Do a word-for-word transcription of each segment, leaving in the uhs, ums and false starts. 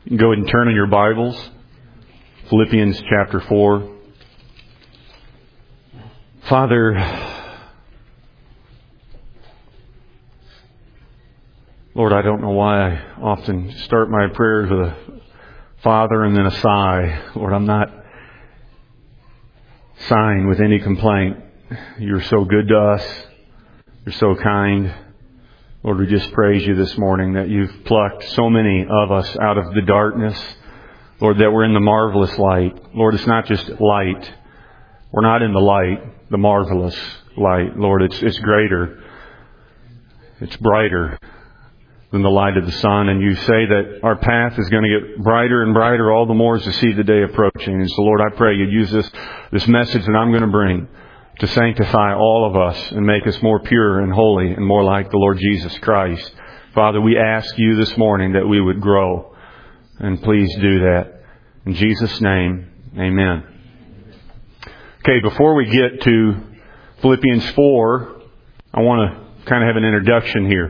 You can go ahead and turn in your Bibles. Philippians chapter four. Father, Lord, I don't know why I often start my prayers with a Father and then a sigh. Lord, I'm not sighing with any complaint. You're so good to us. You're so kind. Lord, we just praise you this morning that you've plucked so many of us out of the darkness. Lord, that we're in the marvelous light. Lord, it's not just light. We're not in the light, the marvelous light. Lord, it's it's greater. It's brighter than the light of the sun. And you say that our path is going to get brighter and brighter all the more as we see the day approaching. And so, Lord, I pray you'd use this, this message that I'm going to bring to sanctify all of us and make us more pure and holy and more like the Lord Jesus Christ. Father, we ask you this morning that we would grow. And please do that. In Jesus' name, amen. Okay, before we get to Philippians four, I want to kind of have an introduction here.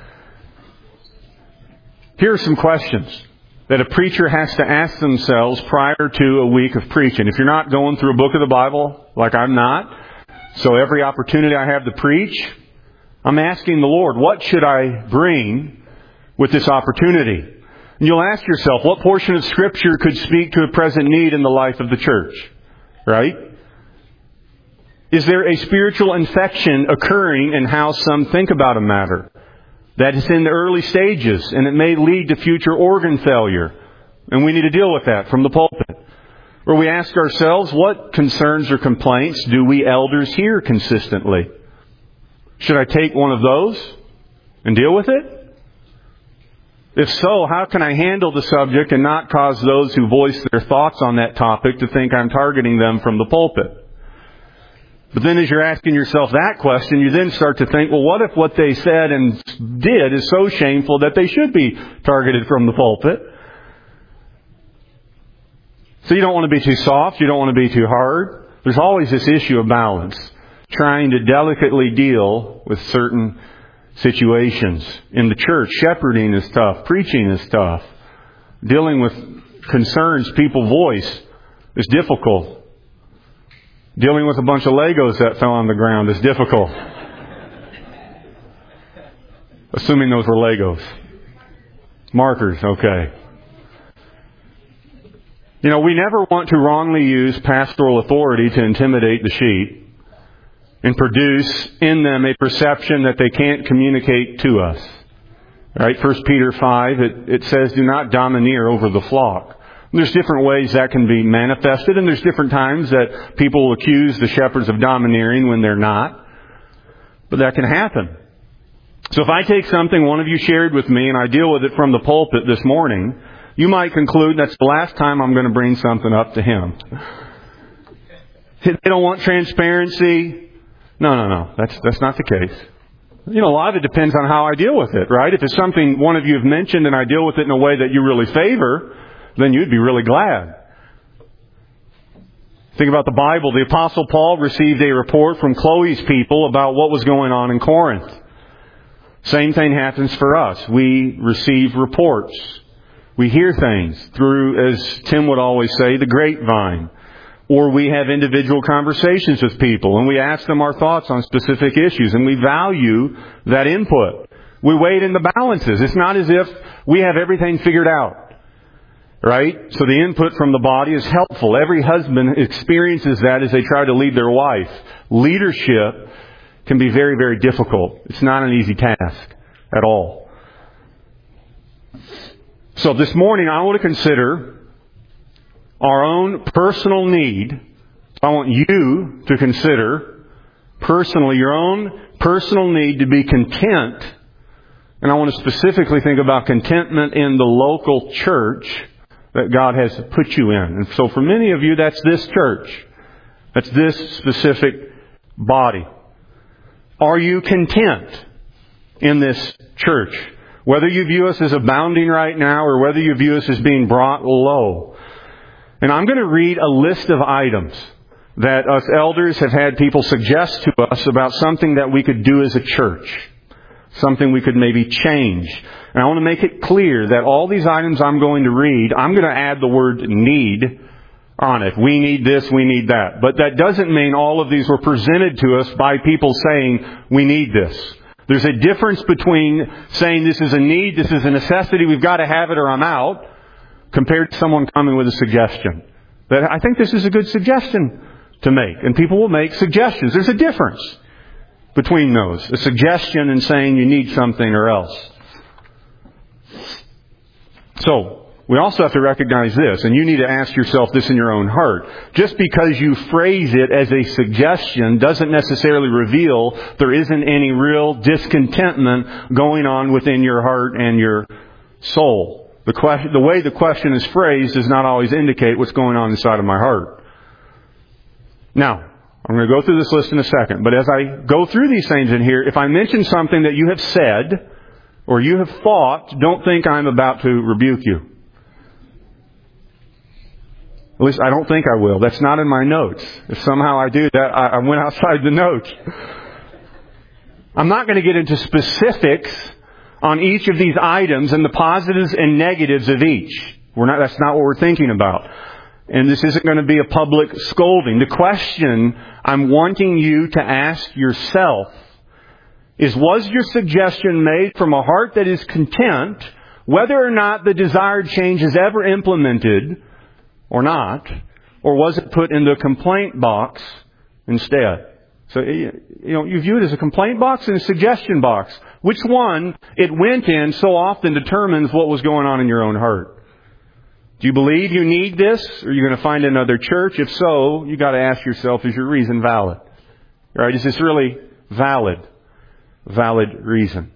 Here are some questions that a preacher has to ask themselves prior to a week of preaching. If you're not going through a book of the Bible, like I'm not, so every opportunity I have to preach, I'm asking the Lord, what should I bring with this opportunity? And you'll ask yourself, what portion of Scripture could speak to a present need in the life of the church? Right? Is there a spiritual infection occurring in how some think about a matter? That is in the early stages, and it may lead to future organ failure. And we need to deal with that from the pulpit. Or we ask ourselves, what concerns or complaints do we elders hear consistently? Should I take one of those and deal with it? If so, how can I handle the subject and not cause those who voice their thoughts on that topic to think I'm targeting them from the pulpit? But then as you're asking yourself that question, you then start to think, well, what if what they said and did is so shameful that they should be targeted from the pulpit? So you don't want to be too soft. You don't want to be too hard. There's always this issue of balance, trying to delicately deal with certain situations. In the church, shepherding is tough. Preaching is tough. Dealing with concerns people voice is difficult. Dealing with a bunch of Legos that fell on the ground is difficult. Assuming those were Legos. Markers, okay. You know, we never want to wrongly use pastoral authority to intimidate the sheep and produce in them a perception that they can't communicate to us. Right? First Peter five, it, it says, do not domineer over the flock. And there's different ways that can be manifested, and there's different times that people accuse the shepherds of domineering when they're not. But that can happen. So if I take something one of you shared with me and I deal with it from the pulpit this morning, you might conclude that's the last time I'm going to bring something up to him. They don't want transparency. No, no, no. That's that's not the case. You know, a lot of it depends on how I deal with it, right? If it's something one of you have mentioned and I deal with it in a way that you really favor, then you'd be really glad. Think about the Bible. The Apostle Paul received a report from Chloe's people about what was going on in Corinth. Same thing happens for us. We receive reports. We hear things through, as Tim would always say, the grapevine. Or we have individual conversations with people and we ask them our thoughts on specific issues and we value that input. We weigh it in the balances. It's not as if we have everything figured out. Right? So the input from the body is helpful. Every husband experiences that as they try to lead their wife. Leadership can be very, very difficult. It's not an easy task at all. So this morning I want to consider our own personal need. I want you to consider personally your own personal need to be content. And I want to specifically think about contentment in the local church that God has put you in. And so for many of you, that's this church. That's this specific body. Are you content in this church? Whether you view us as abounding right now or whether you view us as being brought low. And I'm going to read a list of items that us elders have had people suggest to us about something that we could do as a church. something we could maybe change. And I want to make it clear that all these items I'm going to read, I'm going to add the word need on it. We need this, we need that. But that doesn't mean all of these were presented to us by people saying, we need this. There's a difference between saying this is a need, this is a necessity, we've got to have it or I'm out, compared to someone coming with a suggestion. That I think this is a good suggestion to make. And people will make suggestions. There's a difference between those. A suggestion and saying you need something or else. So, we also have to recognize this, and you need to ask yourself this in your own heart. Just because you phrase it as a suggestion doesn't necessarily reveal there isn't any real discontentment going on within your heart and your soul. The question, the way the question is phrased does not always indicate what's going on inside of my heart. Now, I'm going to go through this list in a second, but as I go through these things in here, if I mention something that you have said or you have thought, don't think I'm about to rebuke you. At least I don't think I will. That's not in my notes. If somehow I do that, I went outside the notes. I'm not going to get into specifics on each of these items and the positives and negatives of each. We're not, that's not what we're thinking about. And this isn't going to be a public scolding. The question I'm wanting you to ask yourself is, was your suggestion made from a heart that is content, whether or not the desired change is ever implemented or not, or was it put in the complaint box instead? So, you know, you view it as a complaint box and a suggestion box. Which one it went in so often determines what was going on in your own heart. Do you believe you need this? Or are you going to find another church? If so, you got to ask yourself, is your reason valid? All right, is this really valid? Valid reason.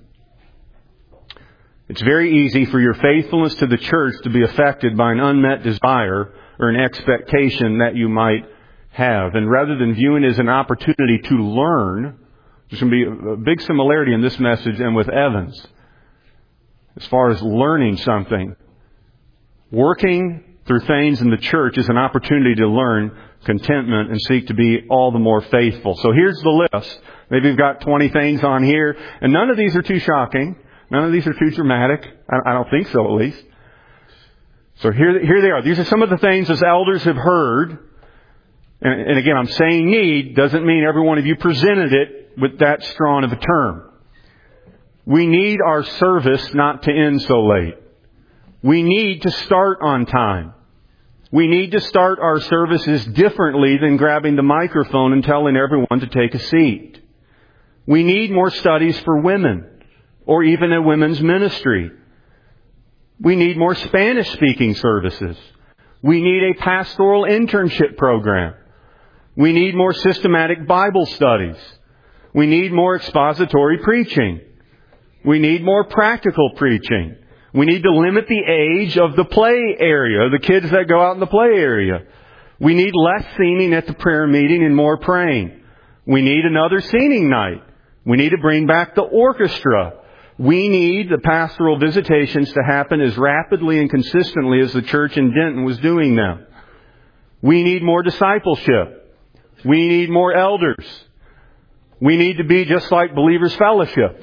It's very easy for your faithfulness to the church to be affected by an unmet desire or an expectation that you might have. And rather than viewing it as an opportunity to learn, there's going to be a big similarity in this message and with Evans. As far as learning something, working through things in the church is an opportunity to learn contentment and seek to be all the more faithful. So here's the list. Maybe we've got twenty things on here, and none of these are too shocking. None of these are too dramatic. I don't think so, at least. So here, here they are. These are some of the things as elders have heard. And, and again, I'm saying need doesn't mean every one of you presented it with that strong of a term. We need our service not to end so late. We need to start on time. We need to start our services differently than grabbing the microphone and telling everyone to take a seat. We need more studies for women, or even a women's ministry. We need more Spanish-speaking services. We need a pastoral internship program. We need more systematic Bible studies. We need more expository preaching. We need more practical preaching. We need to limit the age of the play area, the kids that go out in the play area. We need less singing at the prayer meeting and more praying. We need another singing night. We need to bring back the orchestra. We need the pastoral visitations to happen as rapidly and consistently as the church in Denton was doing them. We need more discipleship. We need more elders. We need to be just like Believers Fellowship.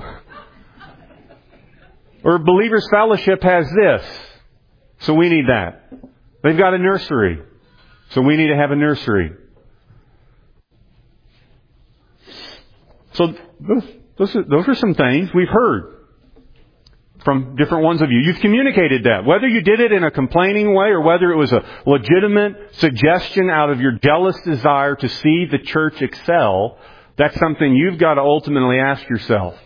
Or Believers Fellowship has this, so we need that. They've got a nursery, so we need to have a nursery. So those, those, are, those are some things we've heard from different ones of you. You've communicated that. Whether you did it in a complaining way or whether it was a legitimate suggestion out of your jealous desire to see the church excel, that's something you've got to ultimately ask yourself.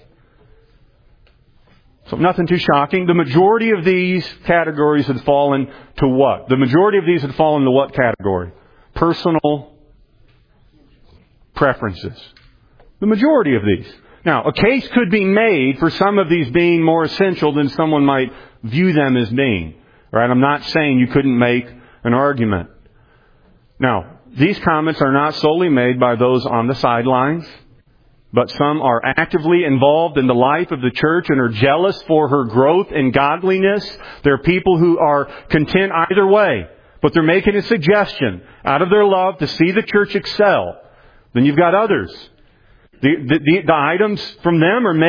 So nothing too shocking. The majority of these categories had fallen to what? The majority of these had fallen to what category? Personal preferences. The majority of these. Now, a case could be made for some of these being more essential than someone might view them as being. Right? I'm not saying you couldn't make an argument. Now, these comments are not solely made by those on the sidelines, but some are actively involved in the life of the church and are jealous for her growth and godliness. There are people who are content either way, but they're making a suggestion out of their love to see the church excel. Then you've got others. The, the, the, the items from them are made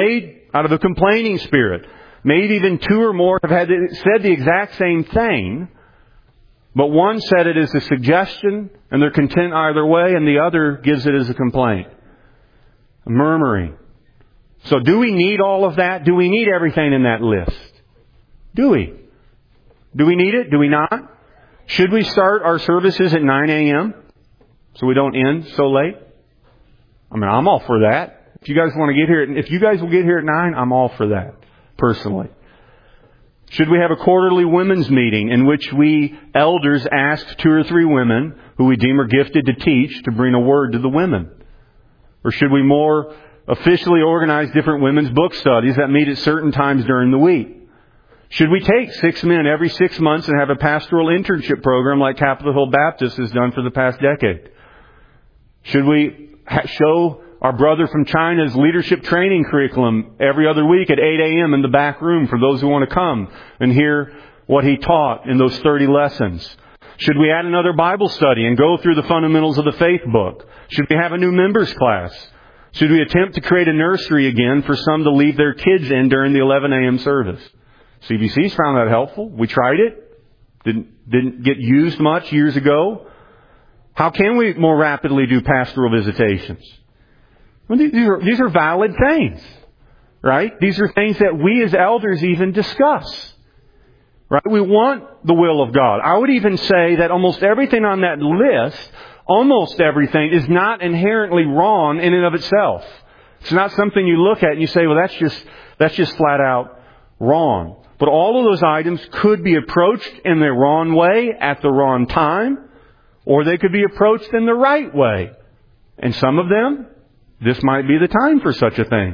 out of a complaining spirit. Maybe even two or more have had said the exact same thing, but one said it as a suggestion, and they're content either way, and the other gives it as a complaint. Murmuring. So do we need all of that? Do we need everything in that list? Do we? Do we need it? Do we not? Should we start our services at nine a.m. so we don't end so late? I mean, I'm all for that. If you guys want to get here, if you guys will get here at nine, I'm all for that, personally. Should we have a quarterly women's meeting in which we elders ask two or three women who we deem are gifted to teach to bring a word to the women? Or should we more officially organize different women's book studies that meet at certain times during the week? Should we take six men every six months and have a pastoral internship program like Capitol Hill Baptist has done for the past decade? Should we ha- show our brother from China's leadership training curriculum every other week at eight a.m. in the back room for those who want to come and hear what he taught in those thirty lessons? Should we add another Bible study and go through the fundamentals of the faith book? Should we have a new members class? Should we attempt to create a nursery again for some to leave their kids in during the eleven a.m. service? C B C's found that helpful. We tried it. Didn't, didn't get used much years ago. How can we more rapidly do pastoral visitations? Well, these are, these are valid things, right? These are things that we as elders even discuss, right? We want the will of God. I would even say that almost everything on that list, almost everything, is not inherently wrong in and of itself. It's not something you look at and you say, well, that's just, that's just flat out wrong. But all of those items could be approached in the wrong way at the wrong time, or they could be approached in the right way. And some of them, this might be the time for such a thing.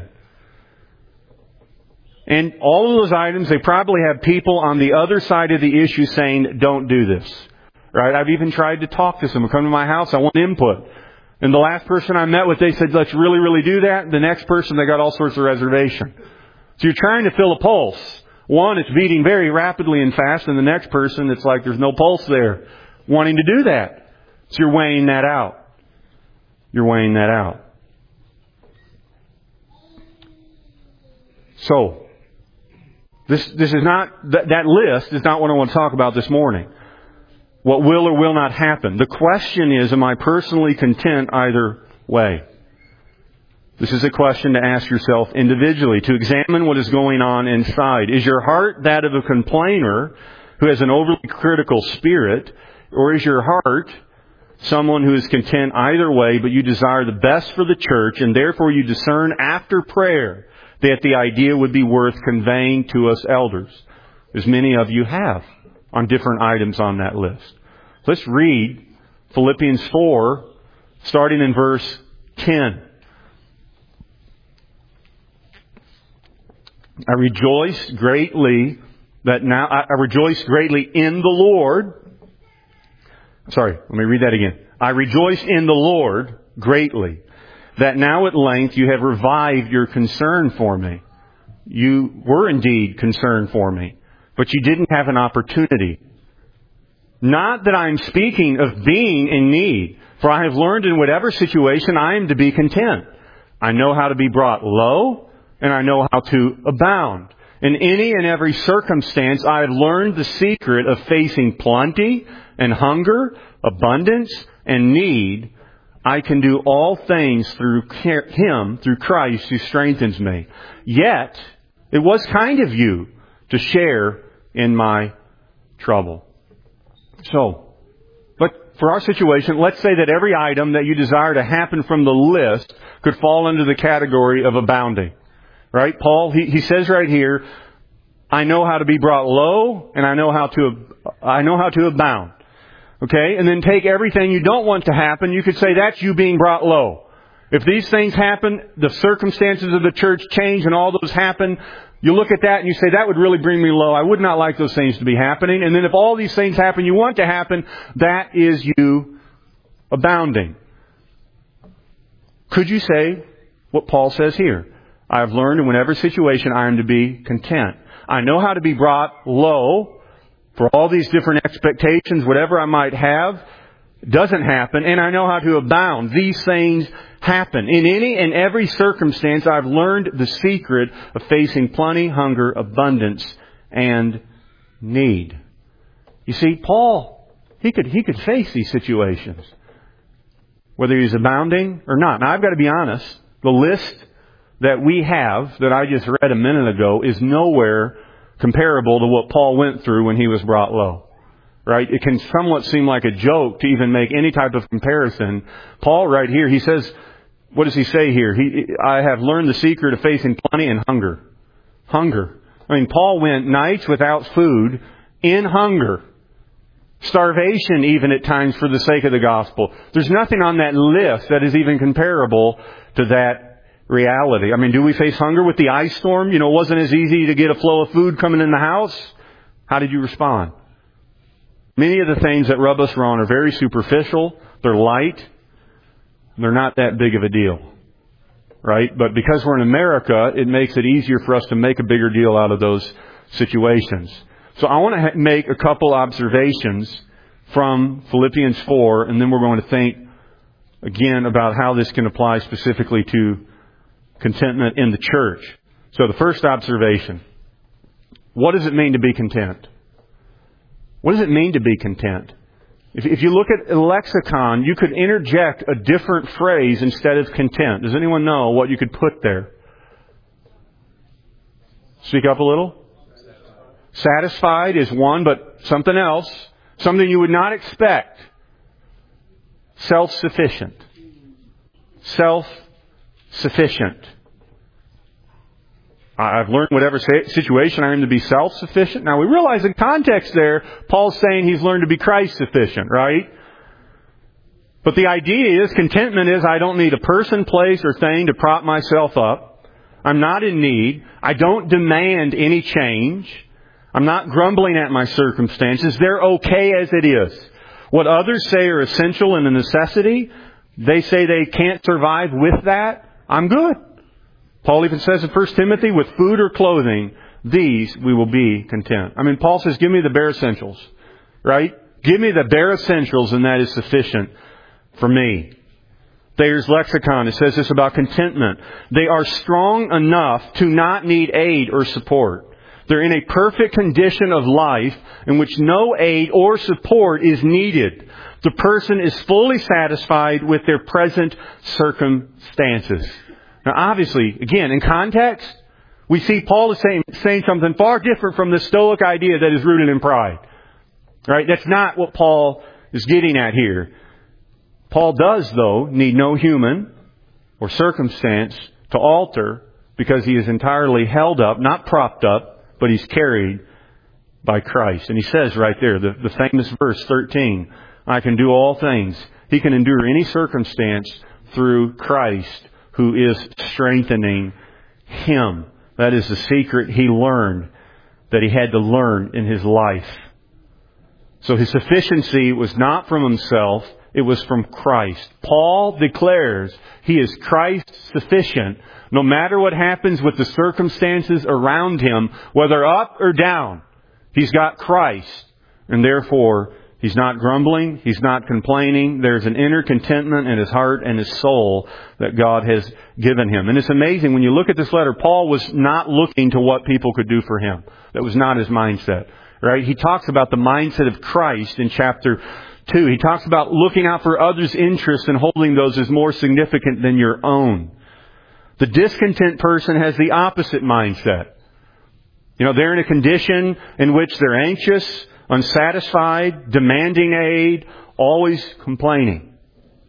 And all of those items, they probably have people on the other side of the issue saying, don't do this. Right? I've even tried to talk to someone. Come to my house, I want input. And the last person I met with, they said, let's really, really do that. The next person, they got all sorts of reservation. So you're trying to fill a pulse. One, it's beating very rapidly and fast, and the next person, it's like there's no pulse there wanting to do that. So you're weighing that out. You're weighing that out. So, this this is not, that, that list is not what I want to talk about this morning. What will or will not happen. The question is, am I personally content either way? This is a question to ask yourself individually, to examine what is going on inside. Is your heart that of a complainer who has an overly critical spirit, or is your heart someone who is content either way, but you desire the best for the church, and therefore you discern after prayer that the idea would be worth conveying to us elders, as many of you have on different items on that list? Let's read Philippians four, starting in verse ten. I rejoice greatly that now, I rejoice greatly in the Lord. Sorry, let me read that again. I rejoice in the Lord greatly that now at length you have revived your concern for me. You were indeed concerned for me, but you didn't have an opportunity. Not that I am speaking of being in need, for I have learned in whatever situation I am to be content. I know how to be brought low, and I know how to abound. In any and every circumstance, I have learned the secret of facing plenty and hunger, abundance and need. I can do all things through Him, through Christ, who strengthens me. Yet, it was kind of you to share in my trouble. So, but for our situation, let's say that every item that you desire to happen from the list could fall under the category of abounding. Right? Paul, he, he says right here, I know how to be brought low, and I know how to, I know how to abound. Okay? And then take everything you don't want to happen. You could say that's you being brought low. If these things happen, the circumstances of the church change and all those happen, you look at that and you say, that would really bring me low. I would not like those things to be happening. And then if all these things happen you want to happen, that is you abounding. Could you say what Paul says here? I have learned in whatever situation I am to be content. I know how to be brought low for all these different expectations, whatever I might have. doesn't happen, and I know how to abound. These things happen. In any and every circumstance, I've learned the secret of facing plenty, hunger, abundance, and need. You see, Paul, he could, he could face these situations, whether he's abounding or not. Now, I've got to be honest. The list that we have, that I just read a minute ago, is nowhere comparable to what Paul went through when he was brought low. Right? It can somewhat seem like a joke to even make any type of comparison. Paul right here, he says, what does he say here? He, I have learned the secret of facing plenty and hunger. Hunger. I mean, Paul went nights without food in hunger. Starvation even at times for the sake of the gospel. There's nothing on that list that is even comparable to that reality. I mean, do we face hunger with the ice storm? You know, it wasn't as easy to get a flow of food coming in the house. How did you respond? Many of the things that rub us wrong are very superficial. They're light. They're not that big of a deal. Right? But because we're in America, it makes it easier for us to make a bigger deal out of those situations. So I want to ha- make a couple observations from Philippians four, and then we're going to think again about how this can apply specifically to contentment in the church. So the first observation, what does it mean to be content? What does it mean to be content? If, if you look at a lexicon, you could interject a different phrase instead of content. Does anyone know what you could put there? Speak up a little. Satisfied is one, but something else. Something you would not expect. Self-sufficient. Self-sufficient. I've learned whatever situation I'm in to be self-sufficient. Now we realize in context there, Paul's saying he's learned to be Christ-sufficient, right? But the idea is, contentment is I don't need a person, place, or thing to prop myself up. I'm not in need. I don't demand any change. I'm not grumbling at my circumstances. They're okay as it is. What others say are essential and a necessity, they say they can't survive with that. I'm good. Paul even says in First Timothy, with food or clothing, these we will be content. I mean, Paul says, give me the bare essentials, right? Give me the bare essentials and that is sufficient for me. Thayer's lexicon, it says this about contentment. They are strong enough to not need aid or support. They're in a perfect condition of life in which no aid or support is needed. The person is fully satisfied with their present circumstances. Now, obviously, again, in context, we see Paul is saying, saying something far different from the Stoic idea that is rooted in pride. Right? That's not what Paul is getting at here. Paul does, though, need no human or circumstance to alter because he is entirely held up, not propped up, but he's carried by Christ. And he says right there, the, the famous verse thirteen, I can do all things. He can endure any circumstance through Christ, who is strengthening him. That is the secret he learned, that he had to learn in his life. So his sufficiency was not from himself, it was from Christ. Paul declares he is Christ sufficient, no matter what happens with the circumstances around him, whether up or down. He's got Christ, and therefore he's not grumbling. He's not complaining. There's an inner contentment in his heart and his soul that God has given him. And it's amazing when you look at this letter, Paul was not looking to what people could do for him. That was not his mindset. Right? He talks about the mindset of Christ in chapter two. He talks about looking out for others' interests and holding those as more significant than your own. The discontent person has the opposite mindset. You know, they're in a condition in which they're anxious, unsatisfied, demanding aid, always complaining.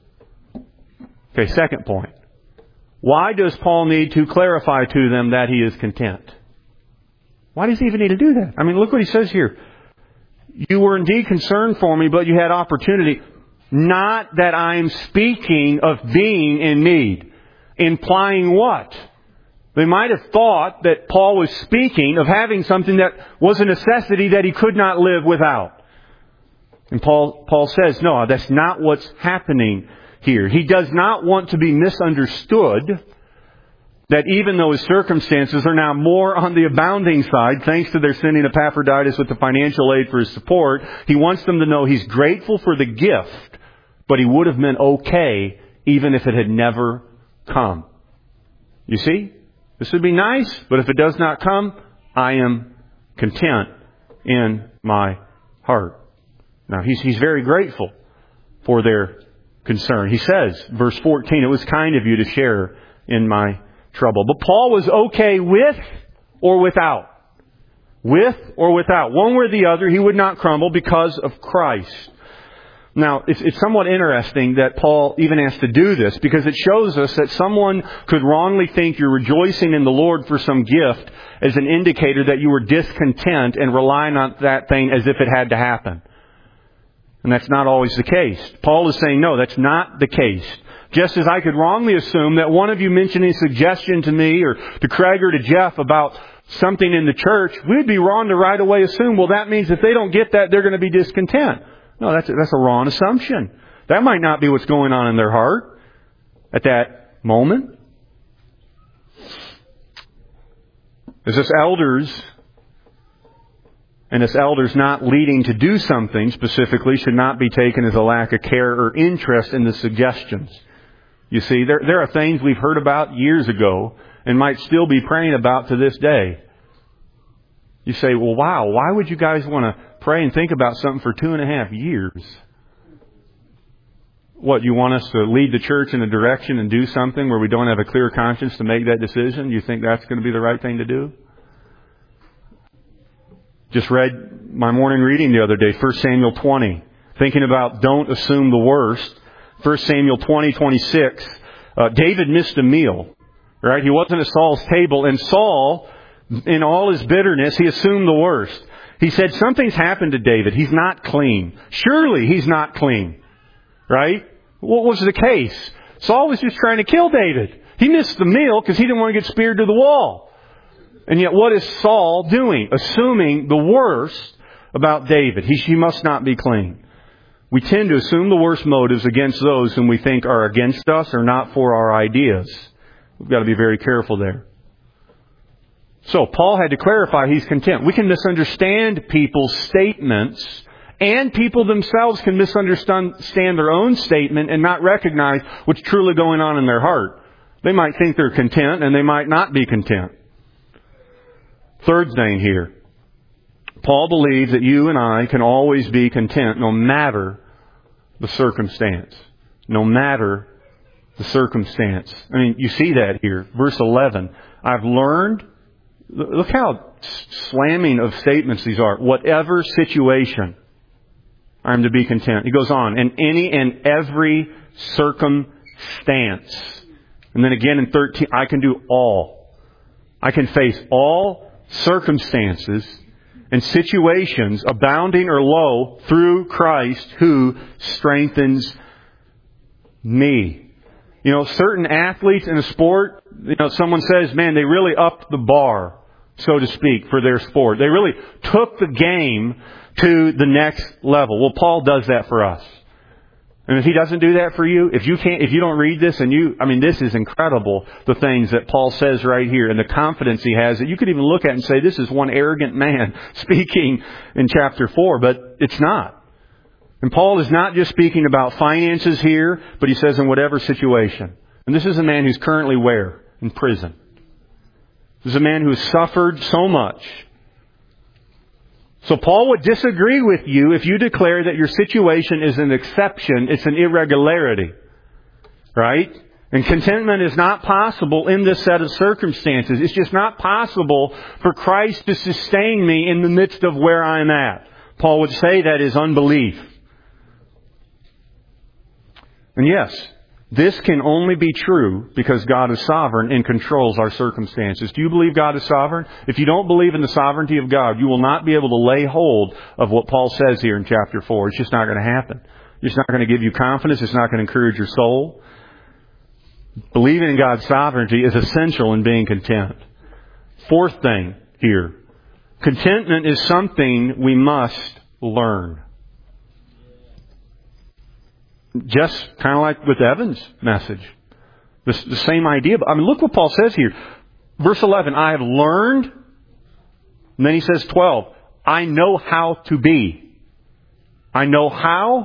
Okay, second point. Why does Paul need to clarify to them that he is content? Why does he even need to do that? I mean, look what he says here. You were indeed concerned for me, but you had opportunity. Not that I'm speaking of being in need. Implying what? They might have thought that Paul was speaking of having something that was a necessity that he could not live without. And Paul, Paul says, no, that's not what's happening here. He does not want to be misunderstood, that even though his circumstances are now more on the abounding side, thanks to their sending Epaphroditus with the financial aid for his support, he wants them to know he's grateful for the gift but He would have meant okay even if it had never come. You see? This would be nice, but if it does not come, I am content in my heart. Now, He's, he's very grateful for their concern. He says, verse fourteen, it was kind of you to share in my trouble. But Paul was okay with or without. With or without. One way or the other, he would not crumble because of Christ. Now, it's, it's somewhat interesting that Paul even has to do this because it shows us that someone could wrongly think you're rejoicing in the Lord for some gift as an indicator that you were discontent and relying on that thing as if it had to happen. And that's not always the case. Paul is saying, no, that's not the case. Just as I could wrongly assume that one of you mentioning a suggestion to me or to Craig or to Jeff about something in the church, we'd be wrong to right away assume, well, that means if they don't get that, they're going to be discontent. No, that's a, that's a wrong assumption. That might not be what's going on in their heart at that moment. As us elders, and as elders not leading to do something specifically should not be taken as a lack of care or interest in the suggestions. You see, there, there are things we've heard about years ago and might still be praying about to this day. You say, well, wow, why would you guys want to pray and think about something for two and a half years? What, you want us to lead the church in a direction and do something where we don't have a clear conscience to make that decision? You think that's going to be the right thing to do? Just read my morning reading the other day, First Samuel twenty. Thinking about don't assume the worst. First Samuel twenty, twenty-six. Uh, David missed a meal. Right? He wasn't at Saul's table. And Saul, in all his bitterness, he assumed the worst. He said, something's happened to David. He's not clean. Surely he's not clean. Right? What was the case? Saul was just trying to kill David. He missed the meal because he didn't want to get speared to the wall. And yet what is Saul doing? Assuming the worst about David. He, he must not be clean. We tend to assume the worst motives against those whom we think are against us or not for our ideas. We've got to be very careful there. So Paul had to clarify he's content. We can misunderstand people's statements, and people themselves can misunderstand their own statement and not recognize what's truly going on in their heart. They might think they're content, and they might not be content. Third thing here. Paul believes that you and I can always be content no matter the circumstance. No matter the circumstance. I mean, you see that here. Verse eleven. I've learned... Look how slamming of statements these are. Whatever situation, I'm to be content. He goes on. In any and every circumstance. And then again in thirteen, I can do all. I can face all circumstances and situations, abounding or low, through Christ who strengthens me. You know, certain athletes in a sport, you know, someone says, man, they really upped the bar, so to speak, for their sport. They really took the game to the next level. Well, Paul does that for us. And if he doesn't do that for you, if you can't, if you don't read this and you, I mean, this is incredible, the things that Paul says right here and the confidence he has that you could even look at and say, this is one arrogant man speaking in chapter four, but it's not. And Paul is not just speaking about finances here, but he says in whatever situation. And this is a man who's currently where? In prison. This is a man who has suffered so much. So Paul would disagree with you if you declare that your situation is an exception, it's an irregularity. Right? And contentment is not possible in this set of circumstances. It's just not possible for Christ to sustain me in the midst of where I'm at. Paul would say that is unbelief. And yes, this can only be true because God is sovereign and controls our circumstances. Do you believe God is sovereign? If you don't believe in the sovereignty of God, you will not be able to lay hold of what Paul says here in chapter four. It's just not going to happen. It's not going to give you confidence. It's not going to encourage your soul. Believing in God's sovereignty is essential in being content. Fourth thing here. Contentment is something we must learn. Just kind of like with Evan's message. The, the same idea. I mean, look what Paul says here. Verse eleven, I have learned. And then he says twelve, I know how to be. I know how,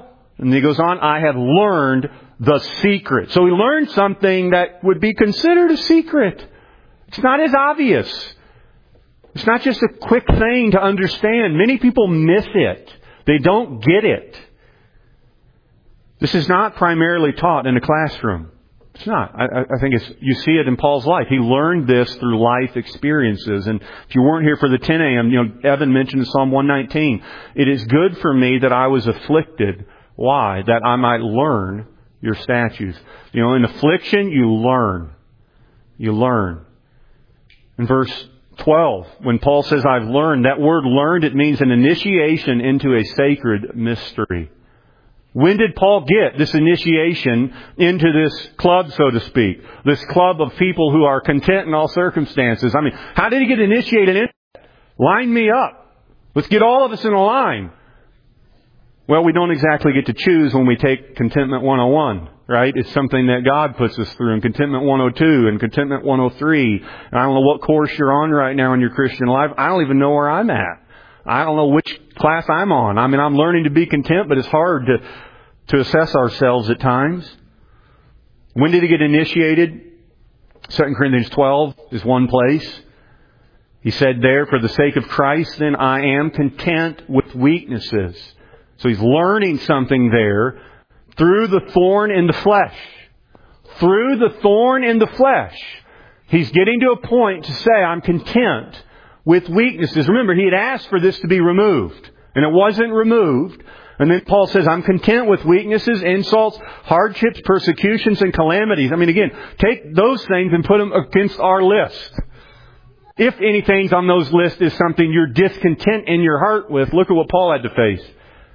And he goes on, I have learned the secret. So he learned something that would be considered a secret. It's not as obvious. It's not just a quick thing to understand. Many people miss it. They don't get it. This is not primarily taught in a classroom. It's not. I, I think it's, you see it in Paul's life. He learned this through life experiences. And if you weren't here for the ten a.m., you know, Evan mentioned Psalm one nineteen. It is good for me that I was afflicted. Why? That I might learn your statutes. You know, in affliction, you learn. You learn. In verse twelve, when Paul says, I've learned, that word learned, it means an initiation into a sacred mystery. When did Paul get this initiation into this club, so to speak? This club of people who are content in all circumstances. I mean, how did he get initiated in? Line me up. Let's get all of us in a line. Well, we don't exactly get to choose when we take Contentment one oh one, right? It's something that God puts us through. And Contentment one oh two and Contentment one oh three. And I don't know what course you're on right now in your Christian life. I don't even know where I'm at. I don't know which class I'm on. I mean, I'm learning to be content, but it's hard to, to assess ourselves at times. When did he get initiated? Second Corinthians twelve is one place. He said there, for the sake of Christ, then I am content with weaknesses. So he's learning something there through the thorn in the flesh. Through the thorn in the flesh. He's getting to a point to say, I'm content with weaknesses. Remember, he had asked for this to be removed, and it wasn't removed. And then Paul says, I'm content with weaknesses, insults, hardships, persecutions, and calamities. I mean, again, take those things and put them against our list. If anything on those lists is something you're discontent in your heart with, look at what Paul had to face.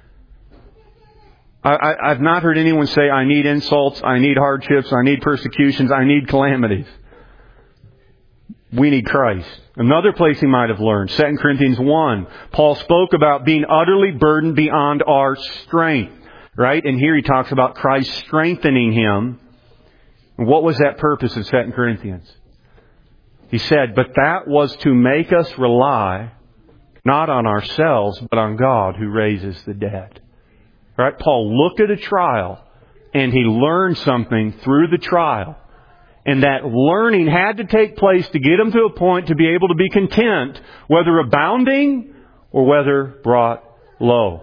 I, I, I've not heard anyone say, I need insults, I need hardships, I need persecutions, I need calamities. We need Christ. Another place he might have learned, Second Corinthians one. Paul spoke about being utterly burdened beyond our strength. Right? And here he talks about Christ strengthening him. And what was that purpose in Second Corinthians? He said, but that was to make us rely not on ourselves, but on God who raises the dead. Right? Paul looked at a trial and he learned something through the trial. And that learning had to take place to get him to a point to be able to be content, whether abounding or whether brought low.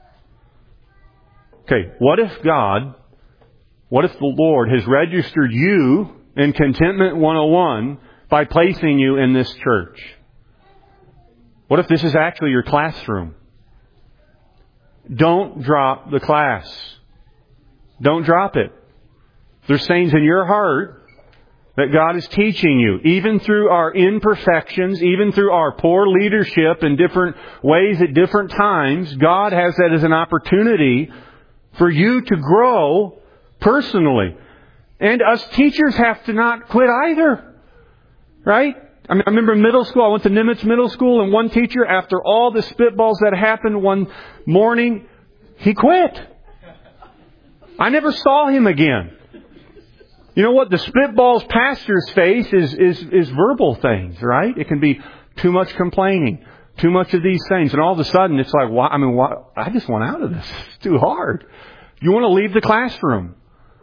Okay, what if God, what if the Lord has registered you in Contentment one oh one by placing you in this church? What if this is actually your classroom? Don't drop the class. Don't drop it. There's things in your heart that God is teaching you, even through our imperfections, even through our poor leadership in different ways at different times. God has that as an opportunity for you to grow personally. And us teachers have to not quit either. Right? I mean, I remember in middle school, I went to Nimitz Middle School, and one teacher, after all the spitballs that happened one morning, he quit. I never saw him again. You know what? The spitballs pastors face is, is, is verbal things, right? It can be too much complaining, too much of these things. And all of a sudden, it's like, why, I mean, why, I just want out of this. It's too hard. You want to leave the classroom.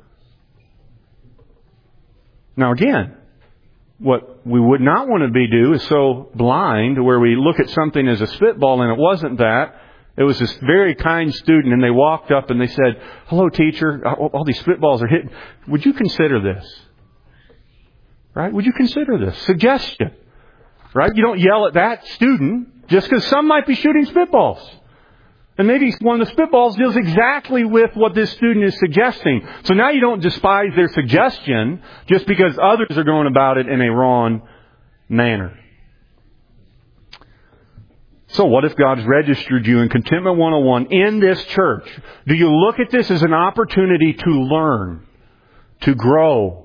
Now again, what we would not want to be do is so blind where we look at something as a spitball and it wasn't that. It was this very kind student, and they walked up and they said, hello, teacher, all these spitballs are hitting. Would you consider this? Right? Would you consider this? Suggestion. Right? You don't yell at that student just because some might be shooting spitballs. And maybe one of the spitballs deals exactly with what this student is suggesting. So now you don't despise their suggestion just because others are going about it in a wrong manner. So what if God's registered you in Contentment one oh one in this church? Do you look at this as an opportunity to learn, to grow?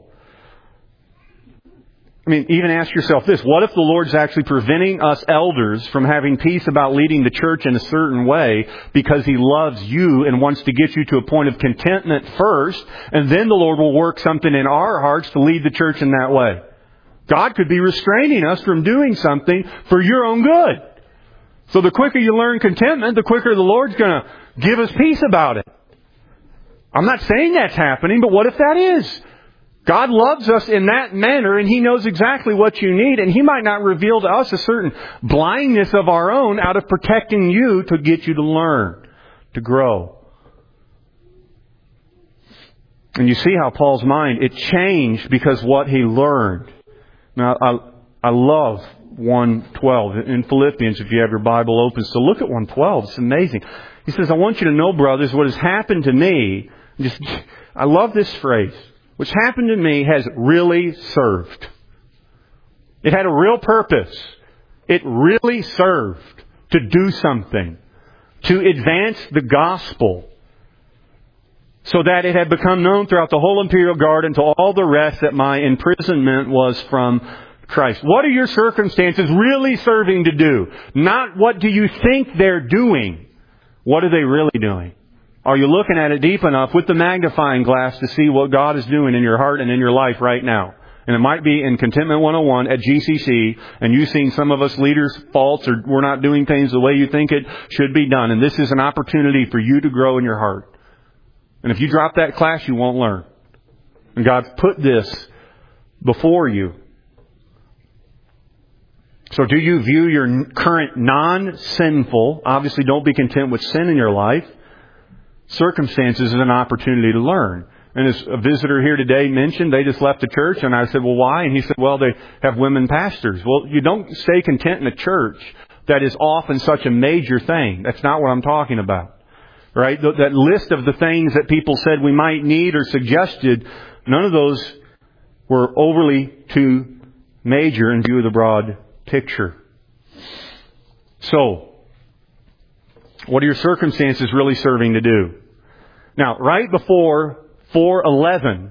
I mean, even ask yourself this. What if the Lord's actually preventing us elders from having peace about leading the church in a certain way because He loves you and wants to get you to a point of contentment first, and then the Lord will work something in our hearts to lead the church in that way? God could be restraining us from doing something for your own good. So the quicker you learn contentment, the quicker the Lord's going to give us peace about it. I'm not saying that's happening, but what if that is? God loves us in that manner, and He knows exactly what you need, and He might not reveal to us a certain blindness of our own out of protecting you to get you to learn, to grow. And you see how Paul's mind, it changed because what he learned. Now, I, I love one twelve in Philippians, if you have your Bible open. So look at one twelve. It's amazing. He says, I want you to know, brothers, what has happened to me. Just, I love this phrase. What's happened to me has really served. It had a real purpose. It really served to do something, to advance the gospel, so that it had become known throughout the whole imperial guard and to all the rest that my imprisonment was from Christ. What are your circumstances really serving to do? Not what do you think they're doing. What are they really doing? Are you looking at it deep enough with the magnifying glass to see what God is doing in your heart and in your life right now? And it might be in Contentment one oh one at G C C, and you've seen some of us leaders' faults, or we're not doing things the way you think it should be done. And this is an opportunity for you to grow in your heart. And if you drop that class, you won't learn. And God's put this before you. So do you view your current non-sinful, obviously don't be content with sin in your life, circumstances as an opportunity to learn? And as a visitor here today mentioned, they just left the church, and I said, well, why? And he said, well, they have women pastors. Well, you don't stay content in a church that is often such a major thing. That's not what I'm talking about. Right? That list of the things that people said we might need or suggested, none of those were overly too major in view of the broad picture. So, what are your circumstances really serving to do? Now, right before four eleven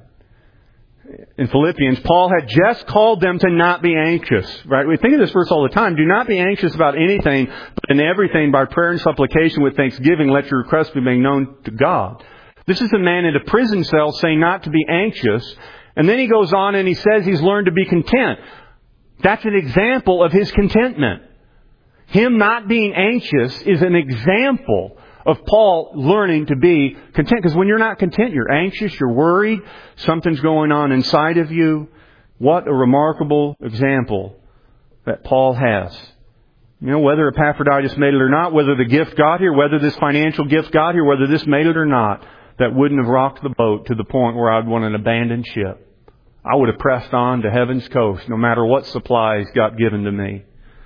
in Philippians, Paul had just called them to not be anxious. Right? We think of this verse all the time. Do not be anxious about anything, but in everything by prayer and supplication with thanksgiving, let your requests be made known to God. This is a man in a prison cell saying not to be anxious. And then he goes on and he says he's learned to be content. That's an example of his contentment. Him not being anxious is an example of Paul learning to be content. Because when you're not content, you're anxious, you're worried, something's going on inside of you. What a remarkable example that Paul has. You know, whether Epaphroditus made it or not, whether the gift got here, whether this financial gift got here, whether this made it or not, that wouldn't have rocked the boat to the point where I'd want an abandoned ship. I would have pressed on to heaven's coast no matter what supplies got given to me.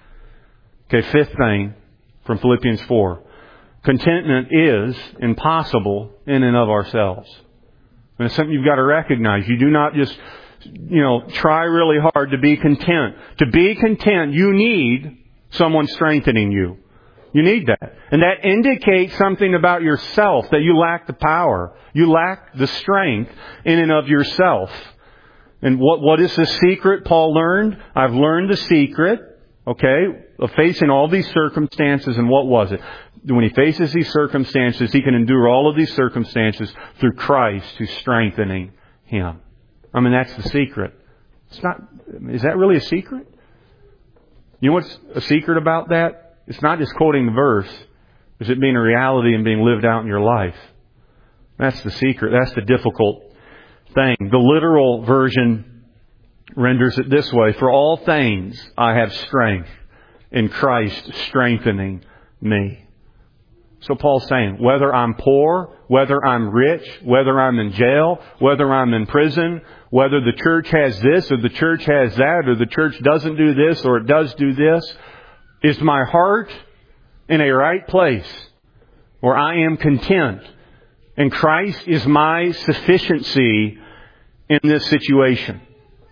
Okay, fifth thing from Philippians four. Contentment is impossible in and of ourselves. And it's something you've got to recognize. You do not just, you know, try really hard to be content. To be content, you need someone strengthening you. You need that. And that indicates something about yourself, that you lack the power. You lack the strength in and of yourself. And what, what is the secret Paul learned? I've learned the secret, okay, of facing all these circumstances. And what was it? When he faces these circumstances, he can endure all of these circumstances through Christ who's strengthening him. I mean, that's the secret. It's not, is that really a secret? You know what's a secret about that? It's not just quoting the verse. It's it being a reality and being lived out in your life. That's the secret. That's the difficult thing. The literal version renders it this way. For all things I have strength in Christ strengthening me. So Paul's saying, whether I'm poor, whether I'm rich, whether I'm in jail, whether I'm in prison, whether the church has this or the church has that, or the church doesn't do this or it does do this, is my heart in a right place where I am content. And Christ is my sufficiency in this situation.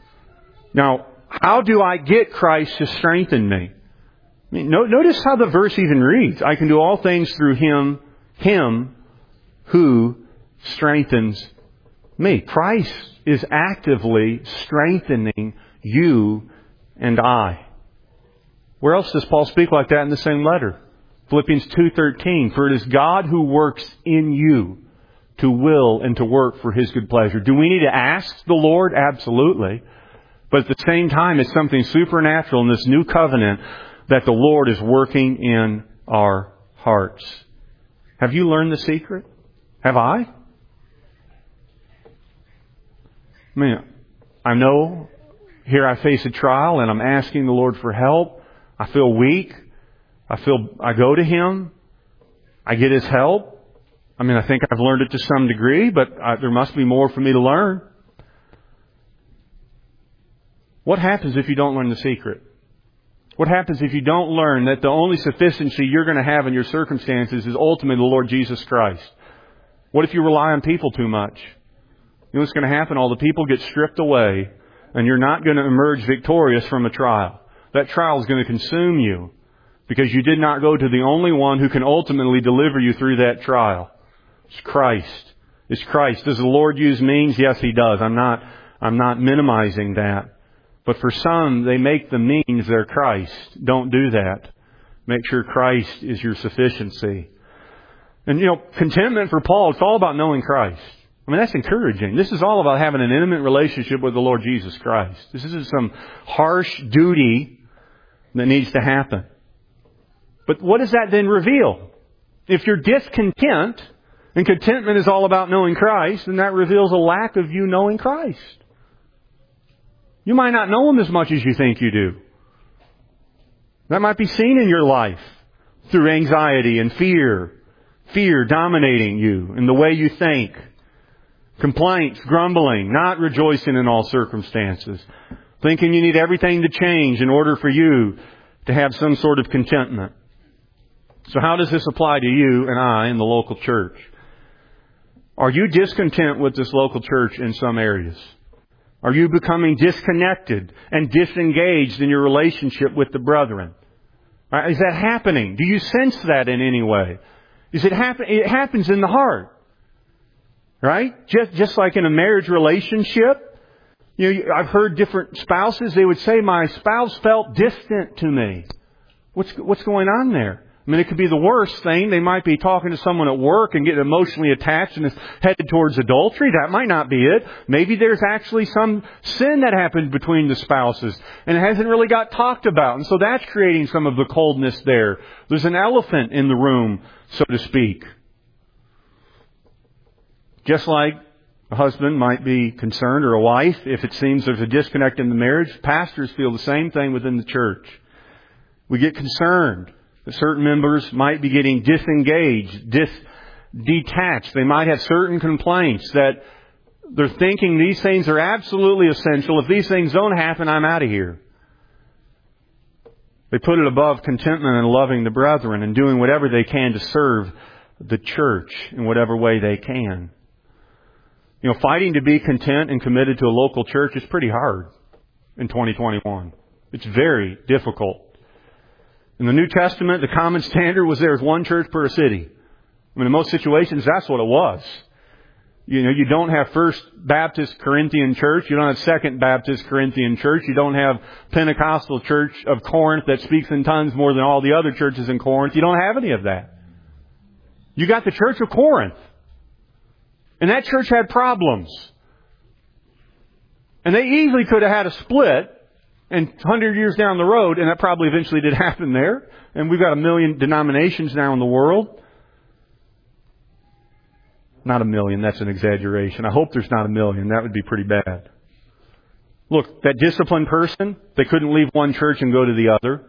Now, how do I get Christ to strengthen me? I mean, notice how the verse even reads. I can do all things through Him, Him who strengthens me. Christ is actively strengthening you and I. Where else does Paul speak like that in the same letter? Philippians two thirteen. For it is God who works in you to will and to work for His good pleasure. Do we need to ask the Lord? Absolutely. But at the same time, it's something supernatural in this new covenant that the Lord is working in our hearts. Have you learned the secret? Have I? I mean, I know here I face a trial and I'm asking the Lord for help. I feel weak. I feel, I go to Him. I get His help. I mean, I think I've learned it to some degree, but I, there must be more for me to learn. What happens if you don't learn the secret? What happens if you don't learn that the only sufficiency you're going to have in your circumstances is ultimately the Lord Jesus Christ? What if you rely on people too much? You know what's going to happen? All the people get stripped away, and you're not going to emerge victorious from a trial. That trial is going to consume you because you did not go to the only one who can ultimately deliver you through that trial. It's Christ. It's Christ. Does the Lord use means? Yes, He does. I'm not, I'm not minimizing that. But for some, they make the means their Christ. Don't do that. Make sure Christ is your sufficiency. And, you know, contentment for Paul, it's all about knowing Christ. I mean, that's encouraging. This is all about having an intimate relationship with the Lord Jesus Christ. This isn't some harsh duty that needs to happen. But what does that then reveal? If you're discontent, and contentment is all about knowing Christ, then that reveals a lack of you knowing Christ. You might not know Him as much as you think you do. That might be seen in your life through anxiety and fear. Fear dominating you in the way you think. Complaints, grumbling, not rejoicing in all circumstances. Thinking you need everything to change in order for you to have some sort of contentment. So how does this apply to you and I in the local church? Are you discontent with this local church in some areas? Are you becoming disconnected and disengaged in your relationship with the brethren? Is that happening? Do you sense that in any way? Is it happen? It happens in the heart, right? Just just like in a marriage relationship, you know, I've heard different spouses. They would say, "My spouse felt distant to me." What's what's going on there? I mean, it could be the worst thing. They might be talking to someone at work and getting emotionally attached and is headed towards adultery. That might not be it. Maybe there's actually some sin that happened between the spouses and it hasn't really got talked about. And so that's creating some of the coldness there. There's an elephant in the room, so to speak. Just like a husband might be concerned, or a wife, if it seems there's a disconnect in the marriage, pastors feel the same thing within the church. We get concerned that certain members might be getting disengaged, dis, detached. They might have certain complaints that they're thinking these things are absolutely essential. If these things don't happen, I'm out of here. They put it above contentment and loving the brethren and doing whatever they can to serve the church in whatever way they can. You know, fighting to be content and committed to a local church is pretty hard in twenty twenty-one. It's very difficult. In the New Testament, the common standard was there was one church per city. I mean, in most situations, that's what it was. You know, you don't have First Baptist Corinthian Church. You don't have Second Baptist Corinthian Church. You don't have Pentecostal Church of Corinth that speaks in tongues more than all the other churches in Corinth. You don't have any of that. You got the Church of Corinth. And that church had problems. And they easily could have had a split. And one hundred years down the road, and that probably eventually did happen there, and we've got a million denominations now in the world. Not a million, that's an exaggeration. I hope there's not a million. That would be pretty bad. Look, that disciplined person, they couldn't leave one church and go to the other.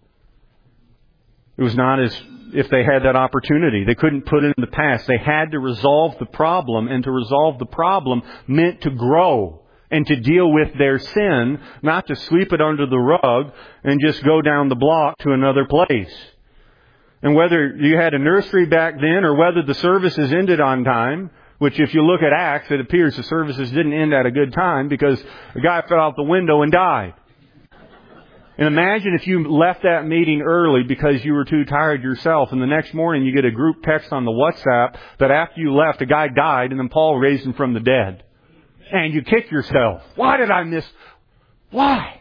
It was not as if they had that opportunity. They couldn't put it in the past. They had to resolve the problem, and to resolve the problem meant to grow. And to deal with their sin, not to sweep it under the rug and just go down the block to another place. And whether you had a nursery back then or whether the services ended on time, which if you look at Acts, it appears the services didn't end at a good time because a guy fell out the window and died. And imagine if you left that meeting early because you were too tired yourself, and the next morning you get a group text on the WhatsApp that after you left, a guy died and then Paul raised him from the dead. And you kick yourself. Why did I miss? Why?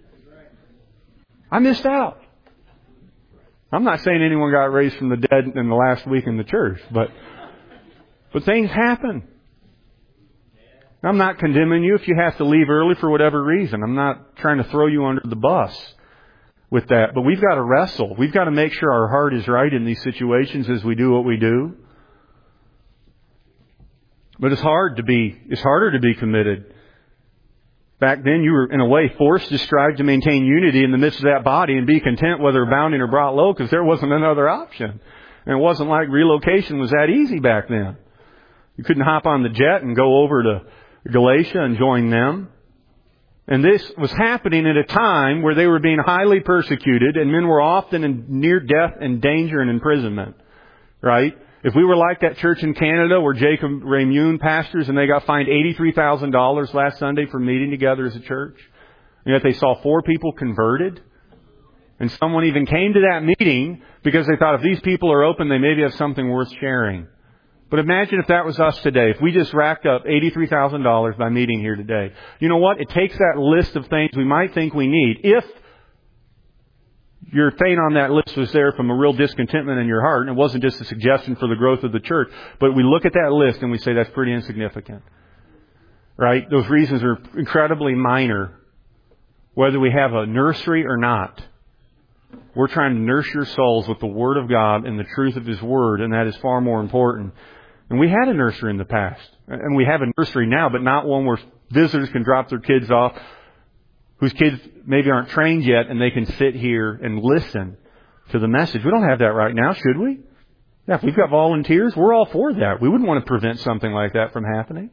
I missed out. I'm not saying anyone got raised from the dead in the last week in the church, but but things happen. I'm not condemning you if you have to leave early for whatever reason. I'm not trying to throw you under the bus with that. But we've got to wrestle. We've got to make sure our heart is right in these situations as we do what we do. But it's hard to be, it's harder to be committed Back then, you were, in a way, forced to strive to maintain unity in the midst of that body and be content whether abounding or brought low, because there wasn't another option. And it wasn't like relocation was that easy back then. You couldn't hop on the jet and go over to Galatia and join them. And this was happening at a time where they were being highly persecuted, and men were often in near death and danger and imprisonment. Right? If we were like that church in Canada where Jacob Raymune pastors and they got fined eighty-three thousand dollars last Sunday for meeting together as a church, and yet they saw four people converted, and someone even came to that meeting because they thought if these people are open, they maybe have something worth sharing. But imagine if that was us today, if we just racked up eighty-three thousand dollars by meeting here today. You know what? It takes that list of things we might think we need. If your thing on that list was there from a real discontentment in your heart, and it wasn't just a suggestion for the growth of the church, but we look at that list and we say that's pretty insignificant. Right? Those reasons are incredibly minor, whether we have a nursery or not. We're trying to nurse your souls with the Word of God and the truth of His Word, and that is far more important. And we had a nursery in the past, and we have a nursery now, but not one where visitors can drop their kids off, whose kids maybe aren't trained yet, and they can sit here and listen to the message. We don't have that right now, should we? Yeah, if we've got volunteers, we're all for that. We wouldn't want to prevent something like that from happening.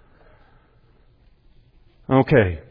Okay.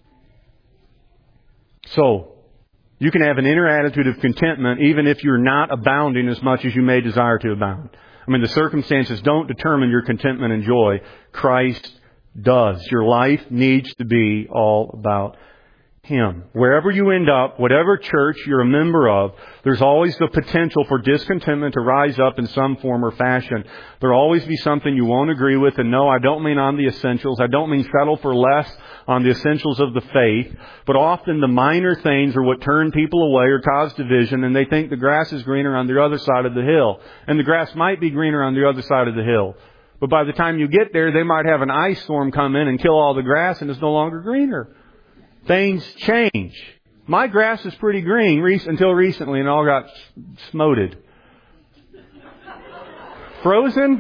So, you can have an inner attitude of contentment even if you're not abounding as much as you may desire to abound. I mean, the circumstances don't determine your contentment and joy. Christ does. Your life needs to be all about Him. Wherever you end up, whatever church you're a member of, there's always the potential for discontentment to rise up in some form or fashion. There'll always be something you won't agree with. And no, I don't mean on the essentials. I don't mean settle for less on the essentials of the faith. But often the minor things are what turn people away or cause division, and they think the grass is greener on the other side of the hill. And the grass might be greener on the other side of the hill. But by the time you get there, they might have an ice storm come in and kill all the grass, and it's no longer greener. Things change. My grass is pretty green re- until recently, and all got smoted. Frozen?